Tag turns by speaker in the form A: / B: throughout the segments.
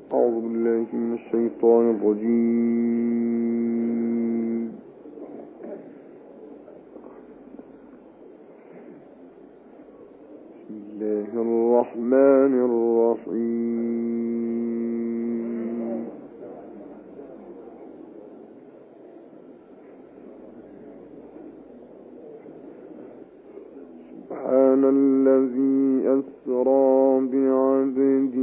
A: أعوذ بالله من الشيطان الرجيم. بسم الله الرحمن الرحيم. سبحان الذي أسرى بعبده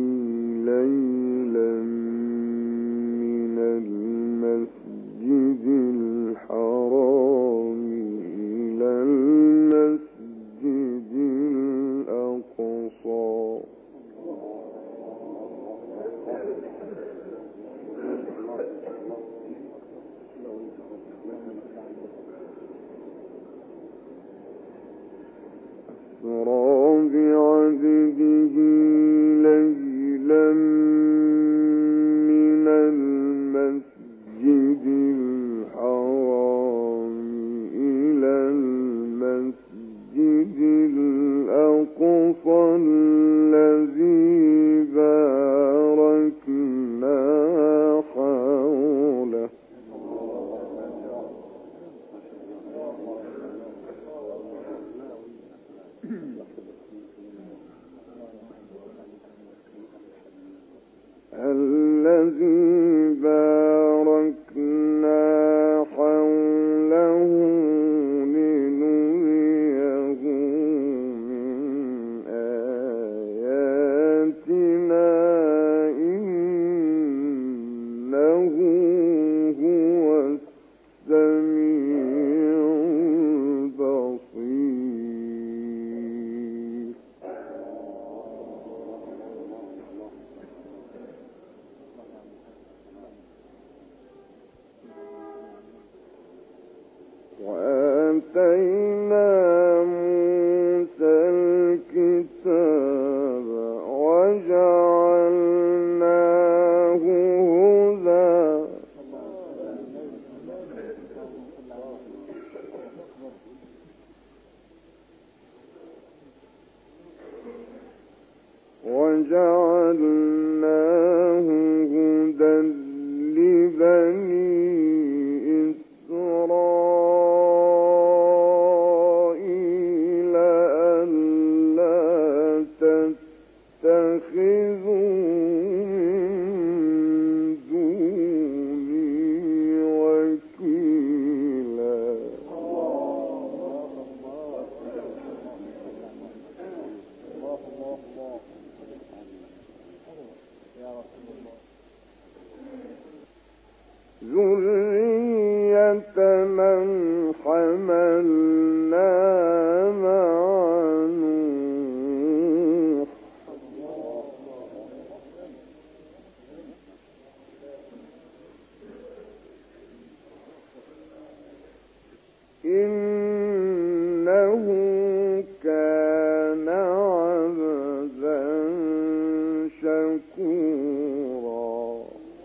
A: ليلا من المسجد الحرام إلى المسجد الأقصى أسرى بعبده ليلا من المسجد الحرام إلى المسجد الأقصى الذي باركنا حوله الذي باركنا حوله لنريه من آياتنا إنه هو السميع البصير. وآتينا موسى الكتاب وجعلناه هدى لبني إسرائيل ألا تتخذوا من دوني وكيلا. ذرية من حملنا مع نوح إنه كان عبدا شكورا.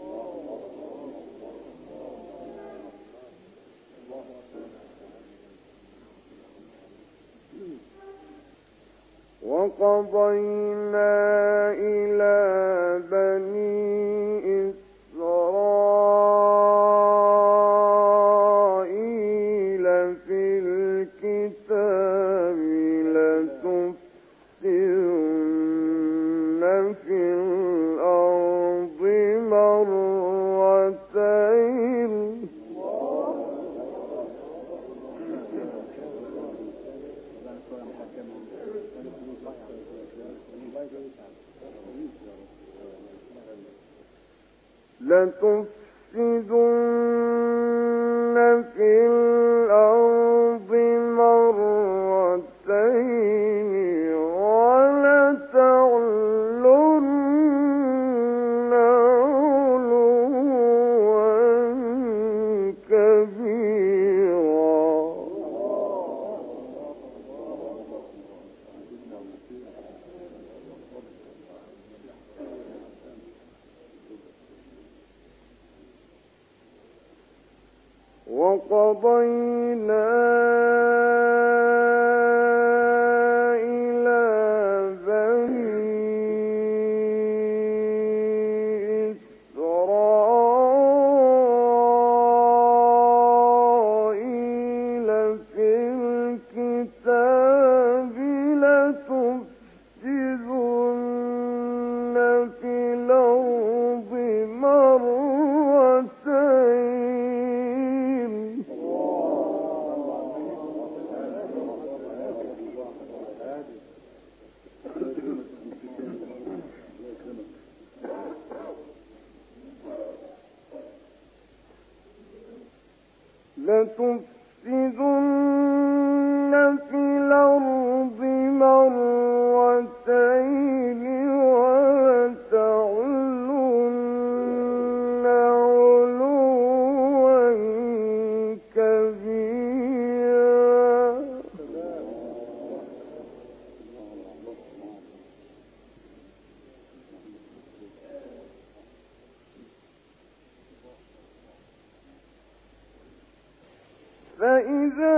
A: وقضينا إلى بني إسرائيل في الكتاب لتفسدن في الأرض مرتين لتفسدن في الأرض مرتين ولتعلن علوا كبيرا. وقضينا إلى بني إسرائيل في الكتاب لتفسدن في الأرض مرتين ولتعلن علوا كبيرا. وقضينا إلى بني إسرائيل في الكتاب لتفسدن في الأرض مرتين ولتعلن علوا كبيرا. وقضينا إلى بني إسرائيل في الكتاب لتفسدن في الأرض مرتين ولتعلن علوا كبيرا. لتفسدن في الأرض مرتين ولتعلن علوا كبيرا. فإذا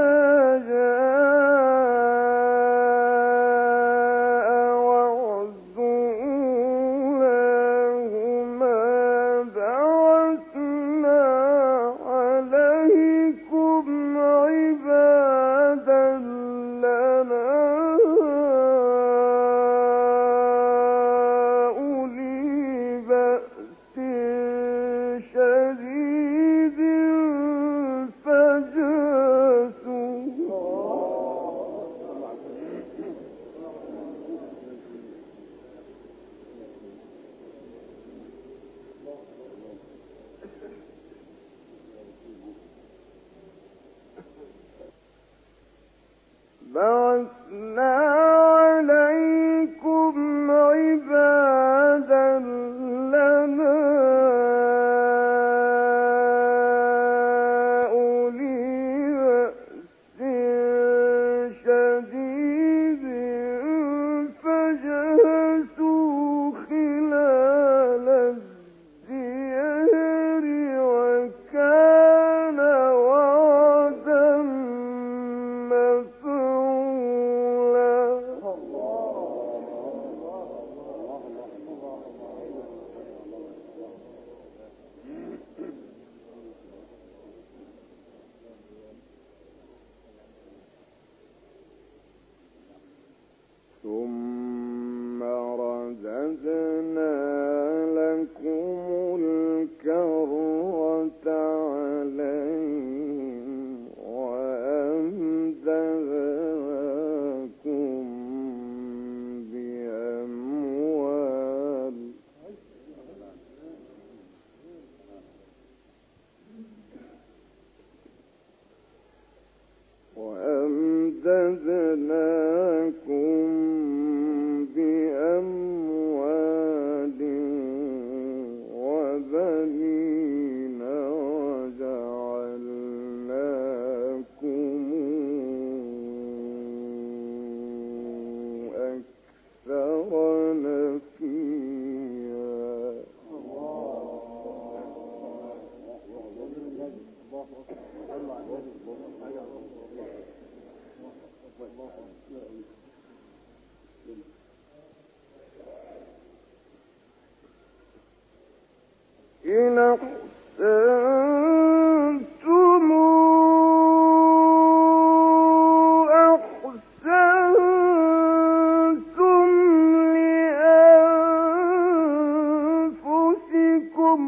A: جاء وعد أولاهما بعثنا عليكم عبادا لنا أولي بأس شديد بعثنا عليكم عبادا لنا أولي بأس شديد فجاسوا خلال الديار وكان وعدا ثم رددنا لكم الكرة عليهم وأمددناكم بأموال وبنين وجعلناكم أكثر نفيرا. إن أحسنتم أحسنتم لأنفسكم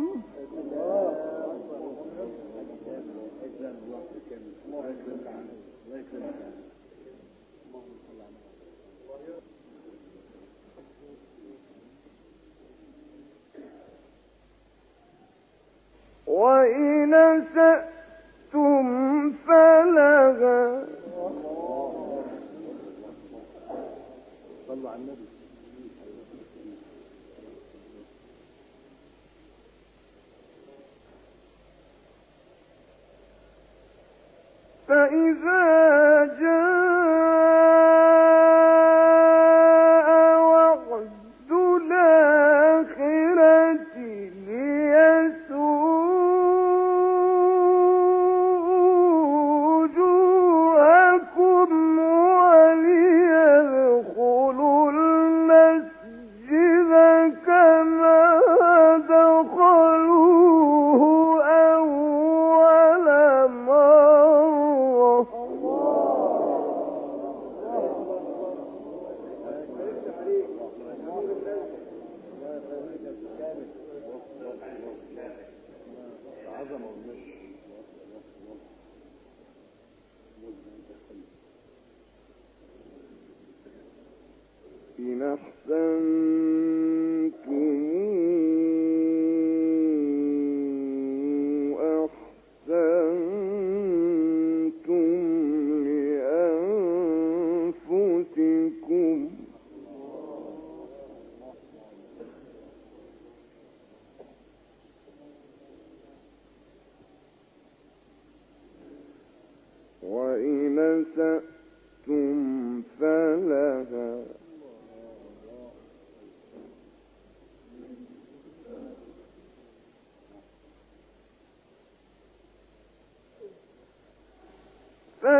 A: وإن أسأتم فلها فإذا جاء وعد الآخرة وجوهكم وليدخلوا المسجد كما دخلوه أول مرة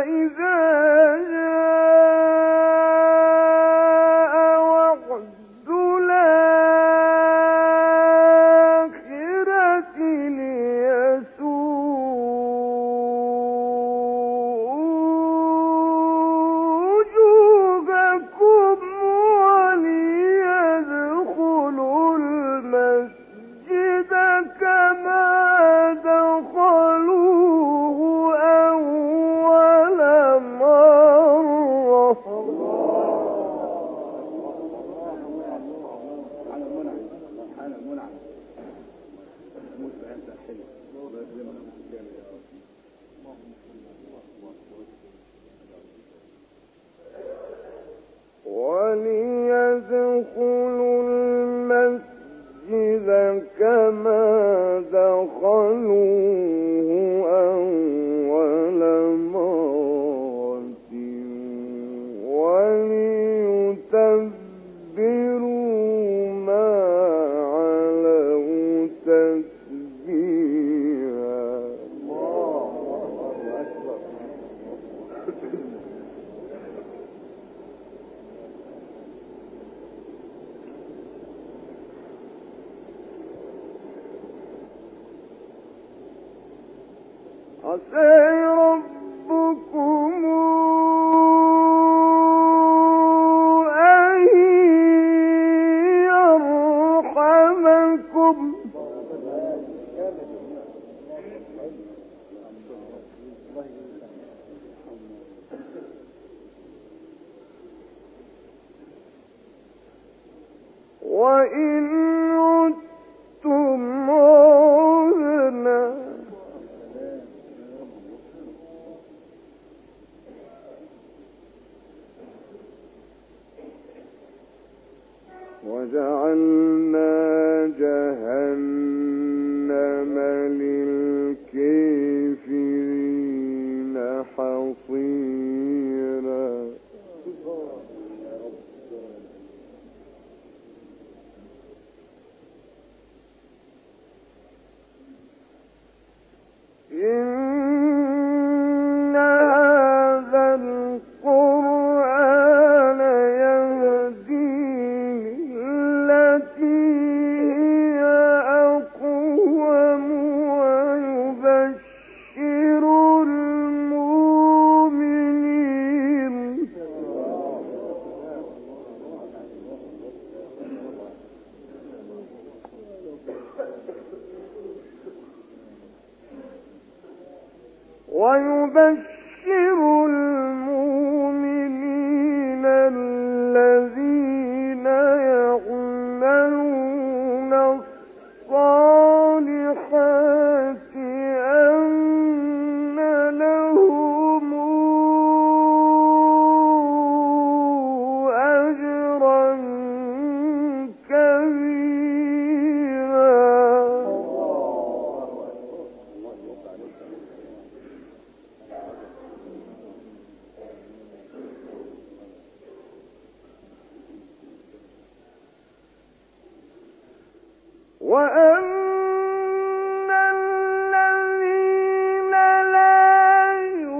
A: عسى ربكم أن يرحمكم وإن عدتم عدنا وجعلنا جهنم للكافرين حصيرا إن هذا القرآن يهدي للتي هي أقوم ويبشر المؤمنين الذين يعملون الصالحات أن لهم أجرا كبيرا وأن الذين لا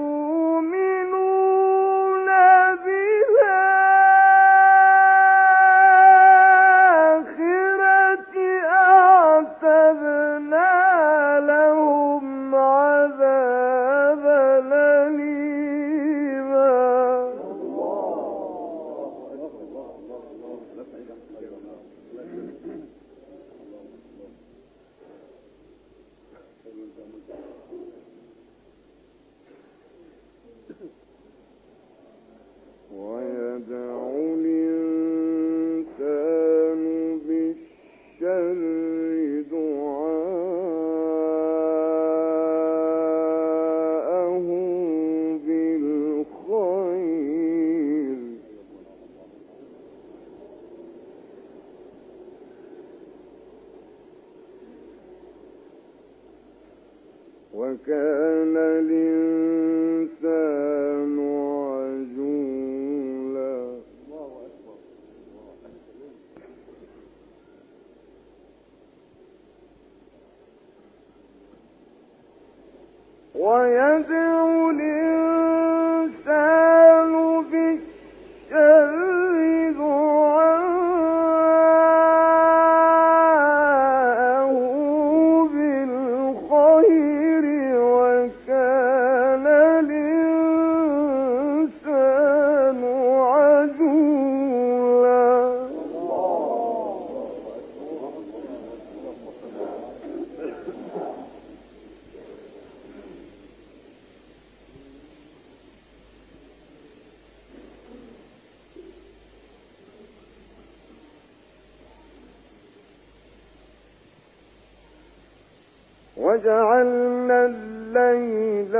A: يؤمنون بالآخرة أعتدنا لهم عذابا أليما ويدعو الإنسان بالشر دعاءه بالخير وكان الإنسان عجولا ويدعو الإنسان وجعلنا الليل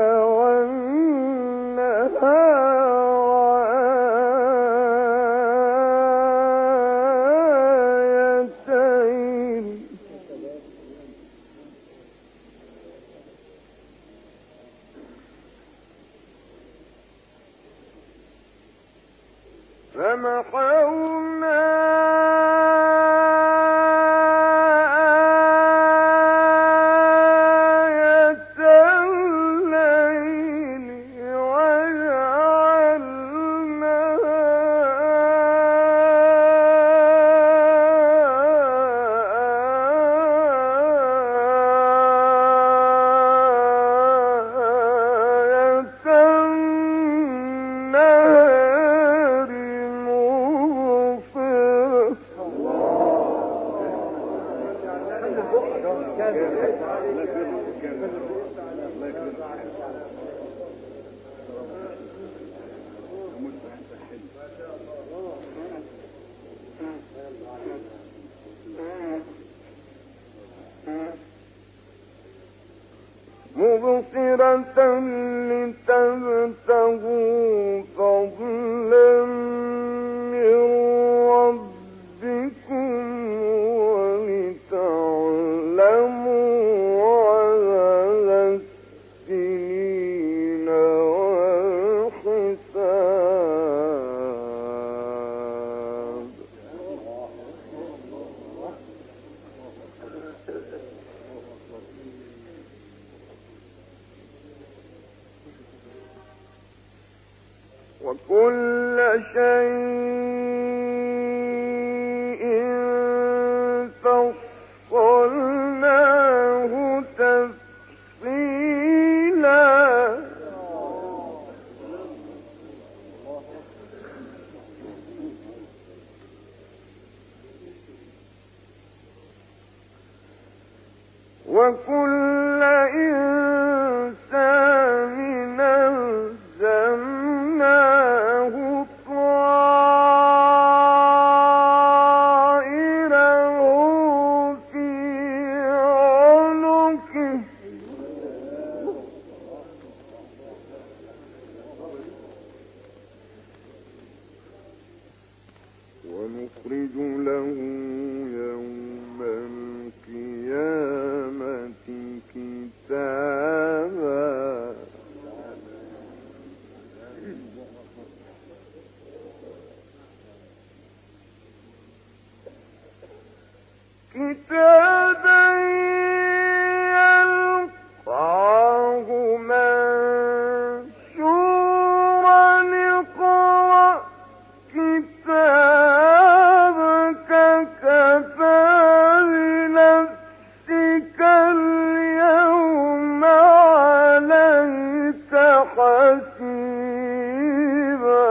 A: والنهار آيتين فمحونا مبصرة لتبتغوا فضلا من ربكم ولتعلموا عدد السنين والحساب وكل شيء فصلناه تفصيلا وكل إنسان ألزمناه طائره في عنقه ونخرج له يوم القيامة كتابا يلقاه منشورا اقرأ كتابك كفى بنفسك اليوم عليك حسيبا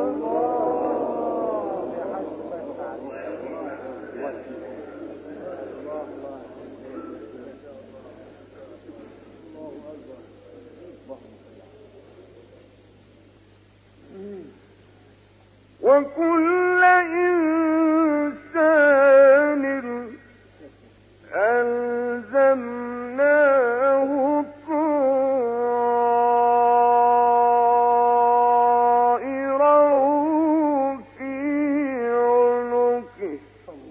A: وكل إنسان ألزمناه طائره في عنقه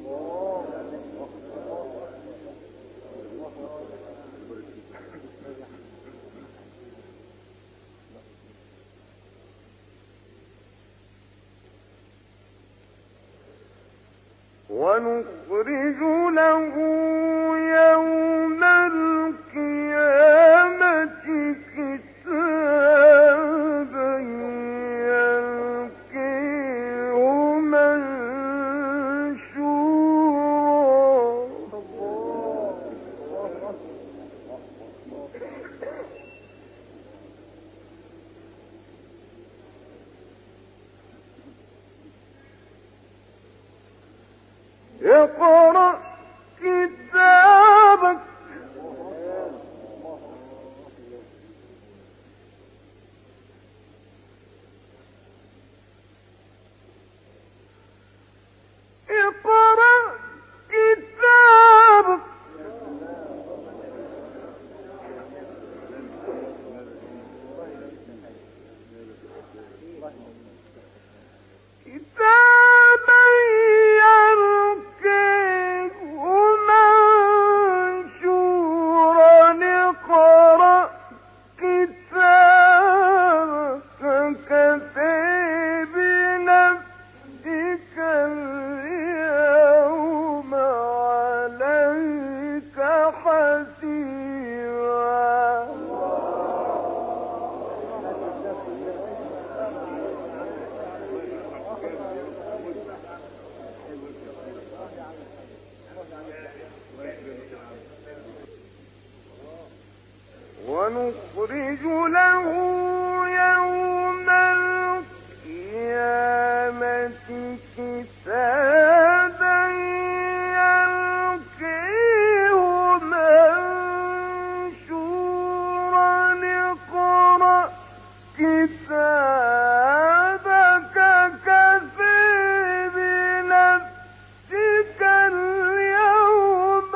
A: ونخرج له يوم القيامة كتابا يلقيه منشورا اقرأ كتابك اقرأ كتابك ونخرج له يوم القيامة كتابا يلقيه منشورا اقرأ كتابك كفى بنفسك اليوم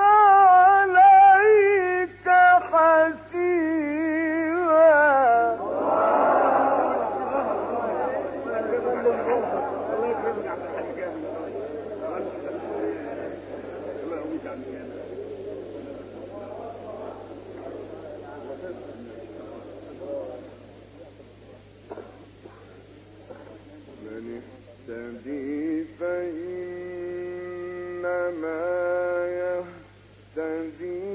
A: عليك من اهتدي فإنما يهتدي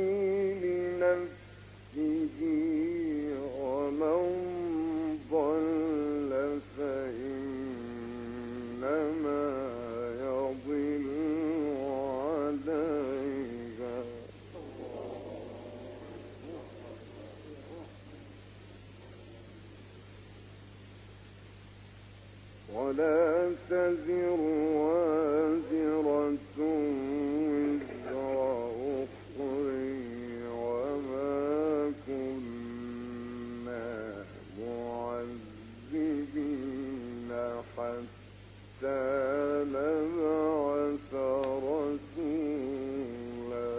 A: لنفسه ومن ضل فإنما يضل عليها ولا تزر وازرة وزر أخرى وما كنا معذبين حتى نبعث رسولا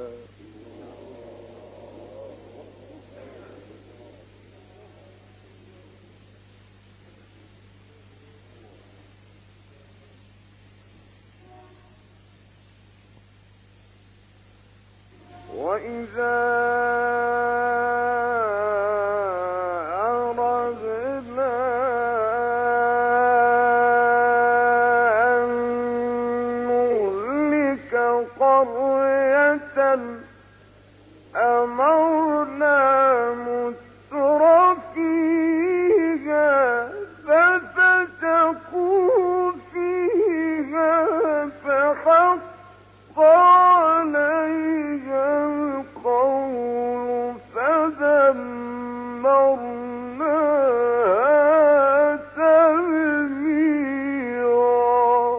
A: وإذا أردنا أن نهلك قرية أمرنا متر فيها ففسقوا فيها فحق عليها القول فدمرناها تدميرا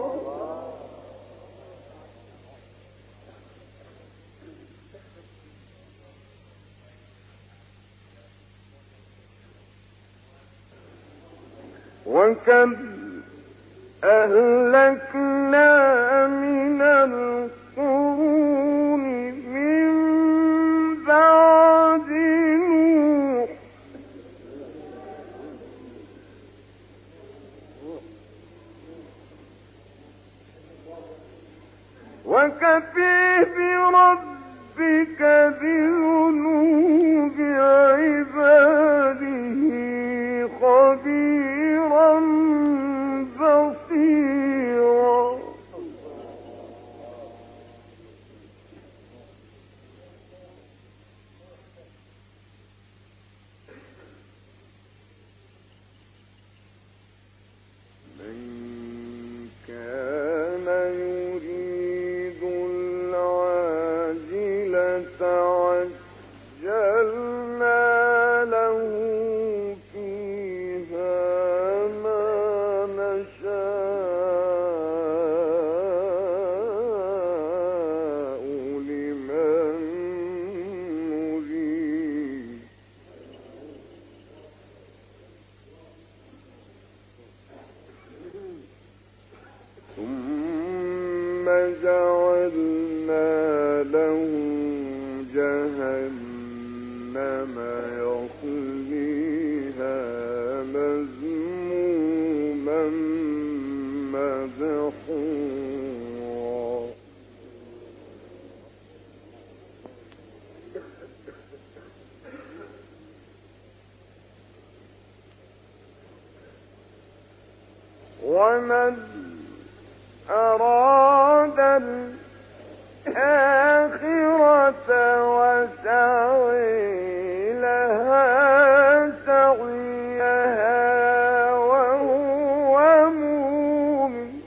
A: وكم أهلكنا من القرون من بعد نوح وكفى بربك بذنوب عباده خبيرا بصيرا من كان يريد العاجلة عجلنا له فيها ما نشاء لمن نريد ثم جعلنا له جهنم يصليها مذموما مدحورا ومن أراد الآخرة وسعي لها سعيها وهو مؤمن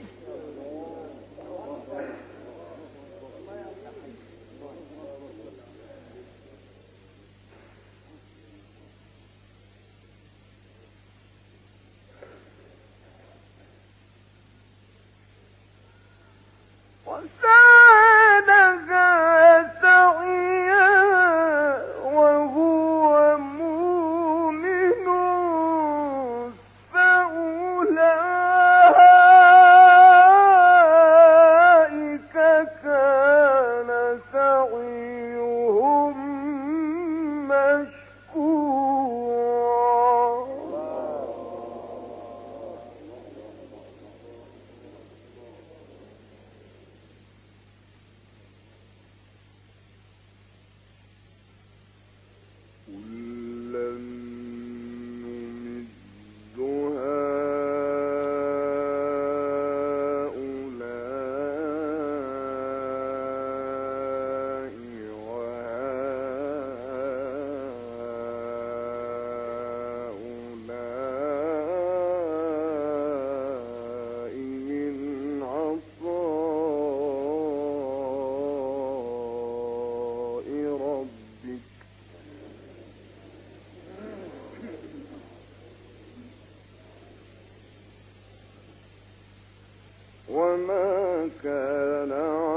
A: وما كان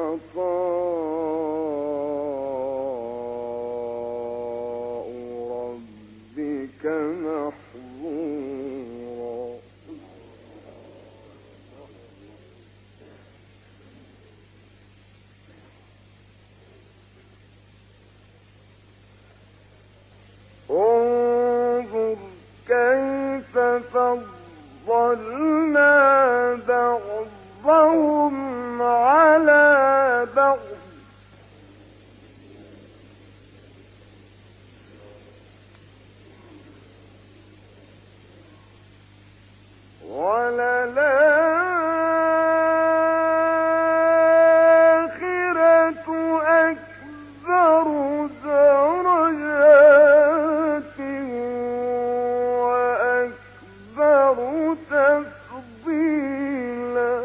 A: عطاء ربك محظورا انظر كيف فضلنا بعضهم على بعض وللآخرة أكبر درجات وأكبر تفضيلا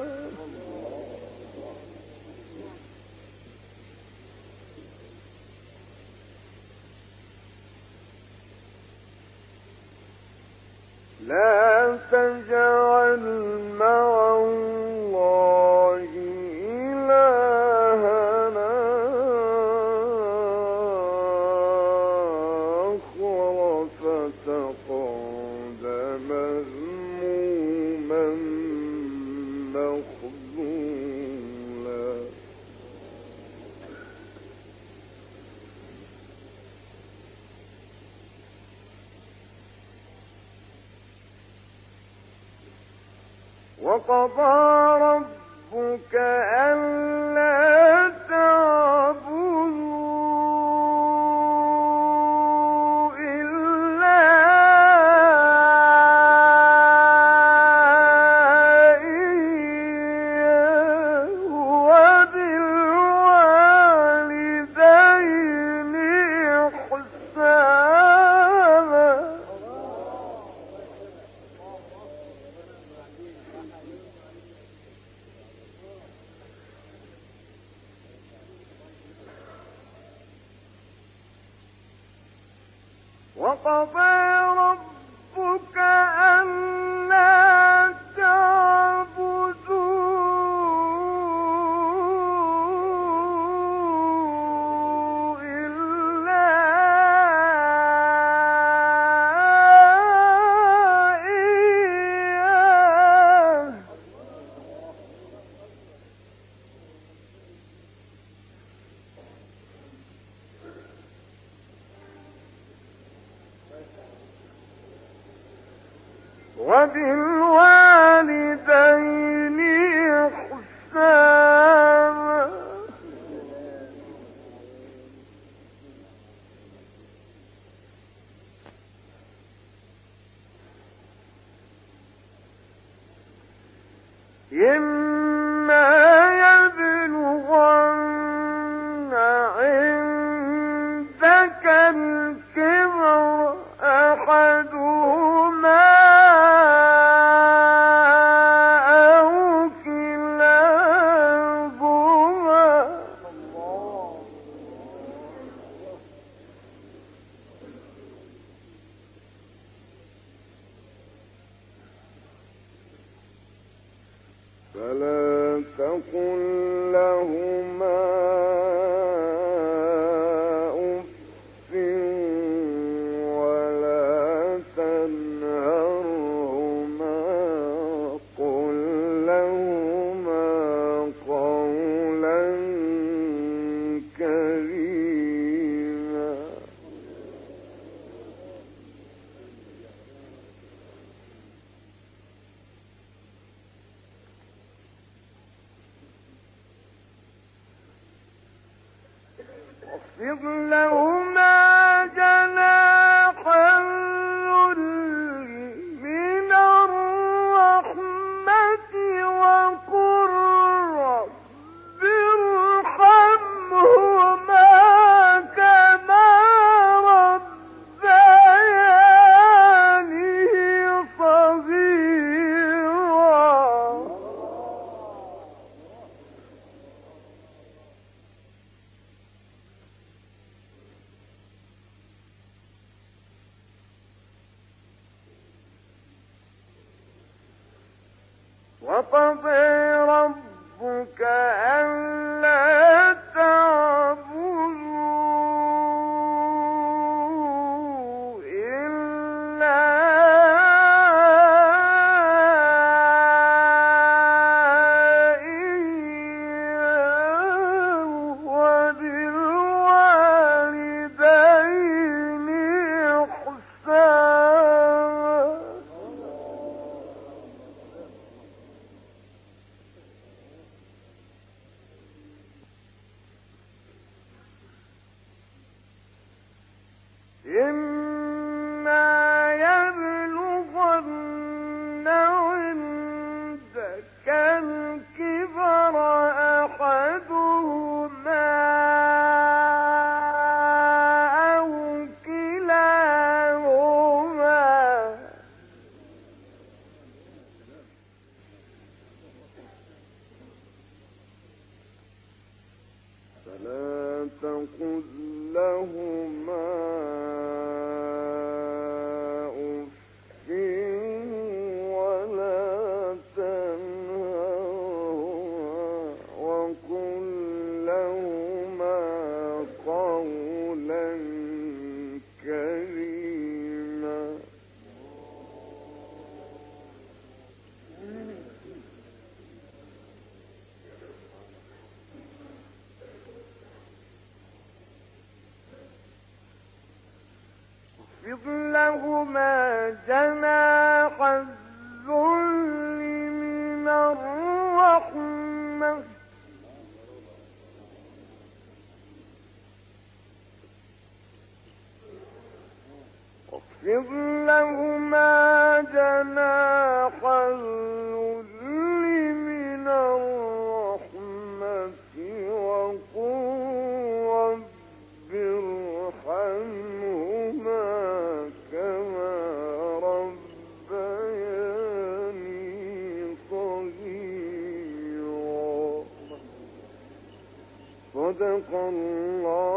A: لا تجعل مع الله إلهنا آخر فتقعد مذموما مخذولا وقضى ربك ألا تعبدوا إلا إياه وبالوالدين إحسانا وقضى ربك ألا تعبدوا إلا إياه وبالوالدين إحسانا إما يبلغن عندك الكبر أحدهما أو كلاهما فلا تقل لهما أف ولا تنهرهما قل لهما قولا كريما واخفض لهما جناح الذل من الرحمة وقل رب ارحمهما كما ربياني صغيرا وقضى ربك ألا تعبدوا إلا إياه وبالوالدين إحسانا إما يبلغن عندك الكبر أحدهما أو كلاهما فلا تقل لهما أف ولا تنهرهما وقل لهما قولا كريما واخفض لهما جناح الذل من الرحمة واخفض لهما جناح الذل من الرحمة وقل رب ارحمهما كما ربياني صغيرا صدق الله